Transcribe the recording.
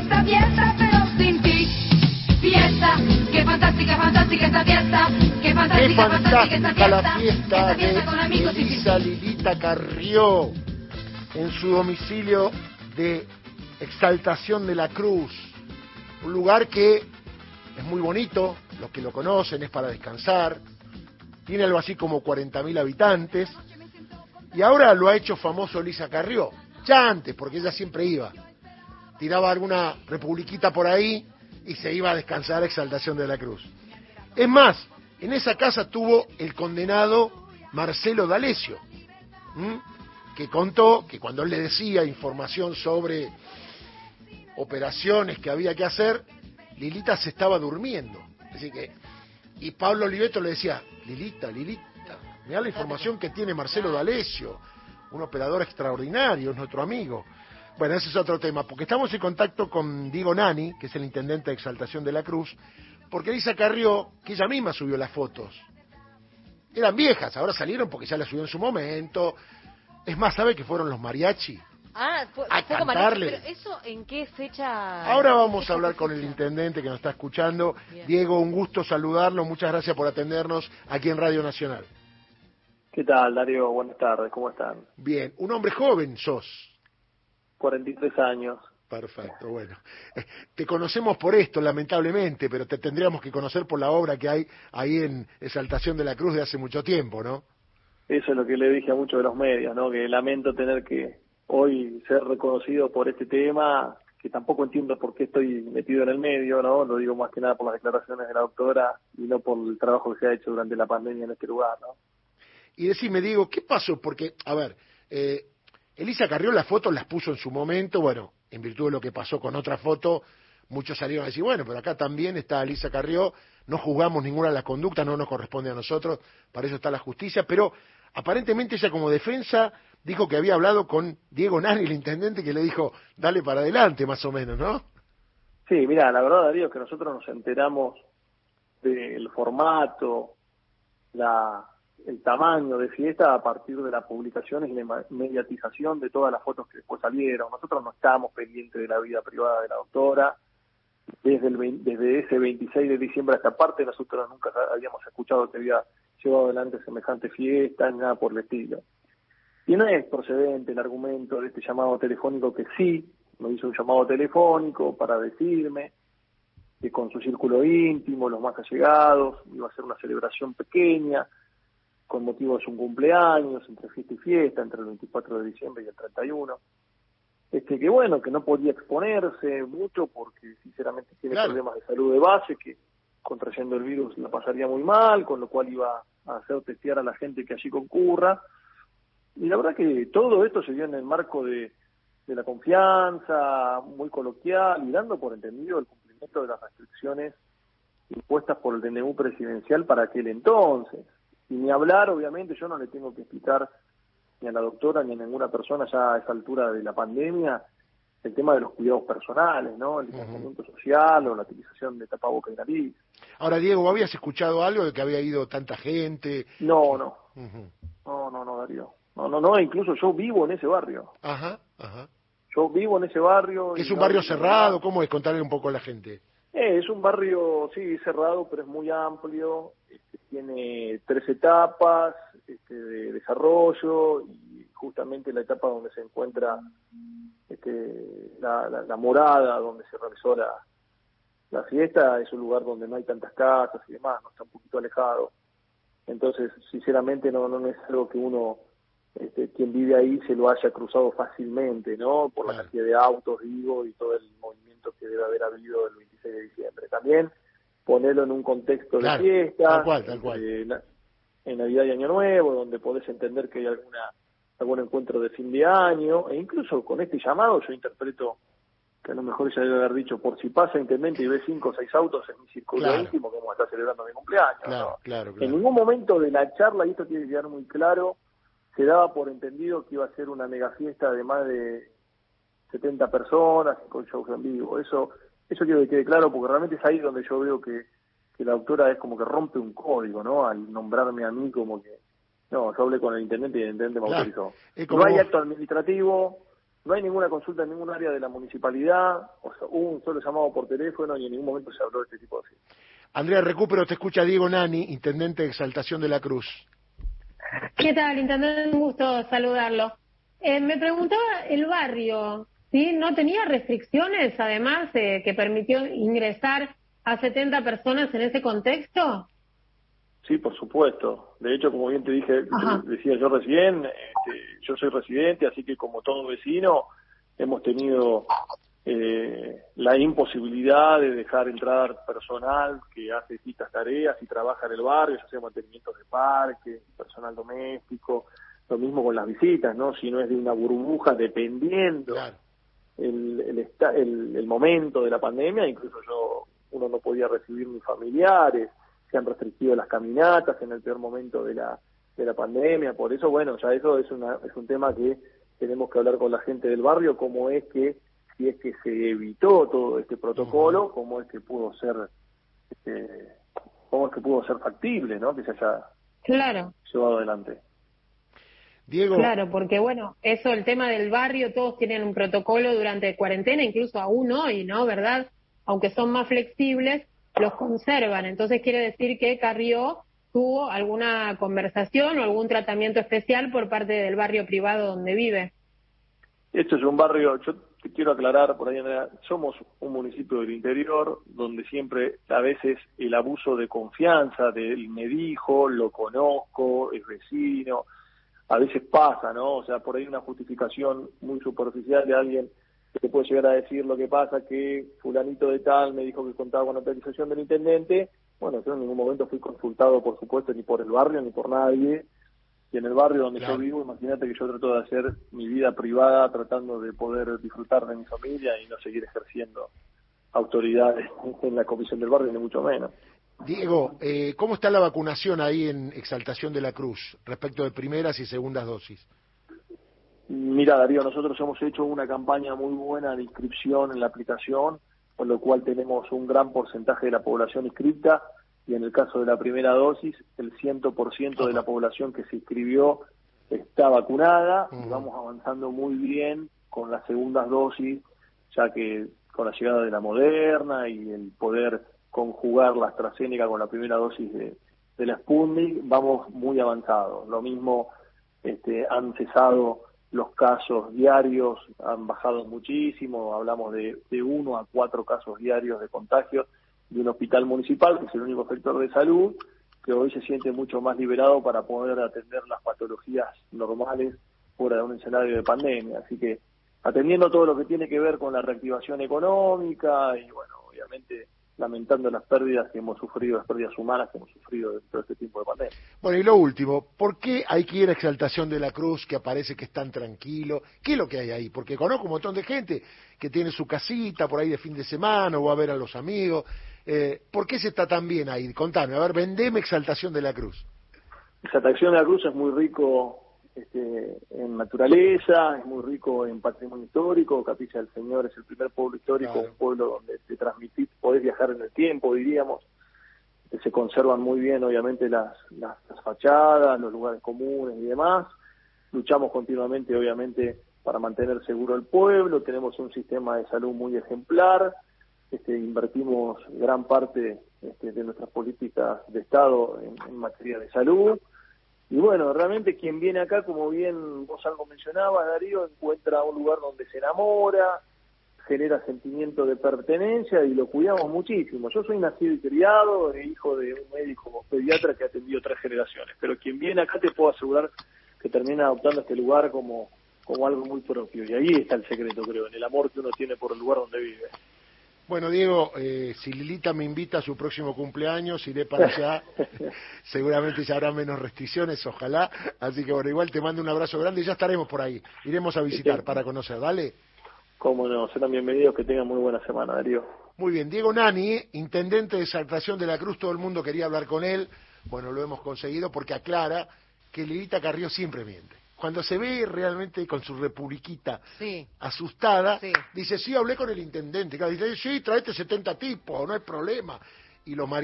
esta fiesta, pero sin ti. Fiesta, qué fantástica, fantástica esta fiesta. Qué fantástica, fantástica esta fiesta. La fiesta de con amigos Elisa Lilita Carrió en su domicilio de Exaltación de la Cruz. Un lugar que es muy bonito, los que lo conocen, es para descansar. Tiene algo así como 40.000 habitantes. Y ahora lo ha hecho famoso Elisa Carrió. Ya antes, porque ella siempre iba. Tiraba alguna republiquita por ahí y se iba a descansar a Exaltación de la Cruz. Es más, en esa casa tuvo el condenado Marcelo D'Alessio, que contó que cuando él le decía información sobre operaciones que había que hacer, Lilita se estaba durmiendo. Así que, y Pablo Oliveto le decía, Lilita, mirá la información que tiene Marcelo D'Alessio, un operador extraordinario, es nuestro amigo. Bueno, ese es otro tema, porque estamos en contacto con Diego Nani, que es el intendente de Exaltación de la Cruz, porque Elisa Carrió, que ella misma subió las fotos, eran viejas, ahora salieron porque ya las subió en su momento. Es más, ¿sabe que fueron los mariachi? Fue A con cantarle. mariachi, pero ¿eso en qué fecha? Ahora vamos a hablar con el intendente que nos está escuchando. Bien. Diego, un gusto saludarlo, muchas gracias por atendernos aquí en Radio Nacional. ¿Qué tal, Darío? Buenas tardes, ¿cómo están? Bien, un hombre joven sos. 43 años. Perfecto, bueno. Te conocemos por esto, lamentablemente, pero te tendríamos que conocer por la obra que hay ahí en Exaltación de la Cruz de hace mucho tiempo, ¿no? Eso es lo que le dije a muchos de los medios, ¿no? Que lamento tener que hoy ser reconocido por este tema, que tampoco entiendo por qué estoy metido en el medio, ¿no? Lo digo más que nada por las declaraciones de la doctora y no por el trabajo que se ha hecho durante la pandemia en este lugar, ¿no? Y decime, Diego, ¿qué pasó? Porque, a ver, Elisa Carrió las fotos las puso en su momento, bueno, en virtud de lo que pasó con otra foto, muchos salieron a decir, bueno, pero acá también está Elisa Carrió, no juzgamos ninguna de las conductas, no nos corresponde a nosotros, para eso está la justicia, pero aparentemente ella como defensa dijo que había hablado con Diego Nani, el intendente, que le dijo, dale para adelante, más o menos, ¿no? Sí, mira, la verdad, Darío, es que nosotros nos enteramos del formato, el tamaño de fiesta a partir de las publicaciones y la mediatización de todas las fotos que después salieron. Nosotros no estábamos pendientes de la vida privada de la doctora. Desde ese 26 de diciembre a esta parte, nosotros nunca habíamos escuchado que había llevado adelante semejante fiesta, ni nada por el estilo. Y no es procedente el argumento de este llamado telefónico, que sí, me hizo un llamado telefónico para decirme que con su círculo íntimo, los más allegados, iba a ser una celebración pequeña, con motivo de su cumpleaños, entre fiesta y fiesta, entre el 24 de diciembre y el 31. Que bueno, que no podía exponerse mucho porque sinceramente tiene problemas de salud de base, que contrayendo el virus la pasaría muy mal, con lo cual iba a hacer testear a la gente que allí concurra. Y la verdad que todo esto se dio en el marco de la confianza, muy coloquial, y dando por entendido el cumplimiento de las restricciones impuestas por el DNU presidencial para aquel entonces. Y ni hablar, obviamente, yo no le tengo que explicar ni a la doctora ni a ninguna persona ya a esa altura de la pandemia el tema de los cuidados personales, ¿no? El distanciamiento social o la utilización de tapabocas y nariz. Ahora, Diego, ¿habías escuchado algo de que había ido tanta gente? No, Darío. No, incluso yo vivo en ese barrio. Ajá. Yo vivo en ese barrio. ¿Es un barrio cerrado? ¿Cómo es? Contarle un poco a la gente. Es un barrio, sí, cerrado, pero es muy amplio. Tiene 3 etapas de desarrollo, y justamente la etapa donde se encuentra la morada donde se realizó la fiesta es un lugar donde no hay tantas casas y demás, no está un poquito alejado. Entonces, sinceramente, no es algo que uno, quien vive ahí, se lo haya cruzado fácilmente, ¿no? Por la cantidad de autos, digo, y todo el movimiento que debe haber habido el 26 de diciembre. También ponerlo en un contexto de fiesta, tal cual. En Navidad y Año Nuevo, donde podés entender que hay algún encuentro de fin de año, e incluso con este llamado yo interpreto que a lo mejor ella debe haber dicho, por si pasa intendente y ve 5 o 6 autos en mi círculo íntimo, como está celebrando mi cumpleaños. Claro. En ningún momento de la charla, y esto tiene que quedar muy claro, se daba por entendido que iba a ser una mega fiesta de más de 70 personas con shows en vivo. Eso quiero que quede claro, porque realmente es ahí donde yo veo que la doctora es como que rompe un código, ¿no? Al nombrarme a mí como que... No, yo hablé con el intendente y el intendente me autorizó. No hay acto administrativo, no hay ninguna consulta en ningún área de la municipalidad, o sea, hubo un solo llamado por teléfono y en ningún momento se habló de este tipo de cosas. Andrea, recupero, te escucha Diego Nani, intendente de Exaltación de la Cruz. ¿Qué tal, intendente? Un gusto saludarlo. Me preguntaba, el barrio, ¿sí? ¿No tenía restricciones, además, que permitió ingresar a 70 personas en ese contexto? Sí, por supuesto. De hecho, como bien te dije, decía yo recién, yo soy residente, así que como todo vecino, hemos tenido la imposibilidad de dejar entrar personal que hace distintas tareas y trabaja en el barrio, ya sea mantenimientos de parques, personal doméstico, lo mismo con las visitas, ¿no? Si no es de una burbuja, dependiendo Claro. el momento de la pandemia, incluso uno no podía recibir ni familiares, se han restringido las caminatas en el peor momento de la pandemia, por eso, bueno, ya eso es un tema que tenemos que hablar con la gente del barrio, cómo es que, si es que se evitó todo este protocolo, cómo es que pudo ser factible, ¿no? Que se haya llevado adelante. Diego. Claro, porque bueno, eso, el tema del barrio, todos tienen un protocolo durante cuarentena, incluso aún hoy, ¿no? ¿Verdad? Aunque son más flexibles, los conservan. Entonces quiere decir que Carrió tuvo alguna conversación o algún tratamiento especial por parte del barrio privado donde vive. Esto es un barrio, yo te quiero aclarar por ahí, Andrea, somos un municipio del interior donde siempre a veces el abuso de confianza, del me dijo, lo conozco, es vecino, a veces pasa, ¿no? O sea, por ahí una justificación muy superficial de alguien que te puede llegar a decir lo que pasa, que fulanito de tal me dijo que contaba con la autorización del intendente. Bueno, yo en ningún momento fui consultado, por supuesto, ni por el barrio, ni por nadie. Y en el barrio donde yo vivo, imagínate que yo trato de hacer mi vida privada tratando de poder disfrutar de mi familia y no seguir ejerciendo autoridades en la comisión del barrio, ni mucho menos. Diego, ¿cómo está la vacunación ahí en Exaltación de la Cruz respecto de primeras y segundas dosis? Mira, Darío, nosotros hemos hecho una campaña muy buena de inscripción en la aplicación, con lo cual tenemos un gran porcentaje de la población inscrita, y en el caso de la primera dosis, el 100% de la población que se inscribió está vacunada, y vamos avanzando muy bien con las segundas dosis, ya que con la llegada de la Moderna y el poder conjugar la AstraZeneca con la primera dosis de la Sputnik, vamos muy avanzados. Lo mismo, han cesado los casos diarios, han bajado muchísimo, hablamos de 1 a 4 casos diarios de contagio de un hospital municipal, que es el único sector de salud, que hoy se siente mucho más liberado para poder atender las patologías normales fuera de un escenario de pandemia. Así que atendiendo todo lo que tiene que ver con la reactivación económica y, bueno, obviamente lamentando las pérdidas que hemos sufrido, las pérdidas humanas que hemos sufrido dentro de este tiempo de pandemia. Bueno, y lo último, ¿por qué hay que ir a Exaltación de la Cruz, que aparece que es tan tranquilo? ¿Qué es lo que hay ahí? Porque conozco un montón de gente que tiene su casita por ahí de fin de semana o va a ver a los amigos. ¿Por qué se está tan bien ahí? Contame, a ver, vendeme Exaltación de la Cruz. Exaltación de la Cruz es muy rico en naturaleza, es muy rico en patrimonio histórico. Capilla del Señor es el primer pueblo histórico, un pueblo donde te transmitís, podés viajar en el tiempo, diríamos. Se conservan muy bien, obviamente, las fachadas, los lugares comunes y demás. Luchamos continuamente, obviamente, para mantener seguro el pueblo. Tenemos un sistema de salud muy ejemplar. Invertimos gran parte de nuestras políticas de Estado en materia de salud. Y bueno, realmente quien viene acá, como bien vos algo mencionabas, Darío, encuentra un lugar donde se enamora, genera sentimiento de pertenencia y lo cuidamos muchísimo. Yo soy nacido y criado, hijo de un médico pediatra que ha atendido 3 generaciones, pero quien viene acá te puedo asegurar que termina adoptando este lugar como algo muy propio. Y ahí está el secreto, creo, en el amor que uno tiene por el lugar donde vive. Bueno, Diego, si Lilita me invita a su próximo cumpleaños, iré para allá. Seguramente ya habrá menos restricciones, ojalá. Así que bueno, igual te mando un abrazo grande y ya estaremos por ahí. Iremos a visitar para conocer, ¿vale? Cómo no, serán bienvenidos, que tengan muy buena semana, Darío. Muy bien, Diego Nani, intendente de Exaltación de la Cruz, todo el mundo quería hablar con él. Bueno, lo hemos conseguido porque aclara que Lilita Carrió siempre miente. Cuando se ve realmente con su republiquita asustada, dice, sí, hablé con el intendente. Dice, sí, traete 70 tipos, no hay problema. Y los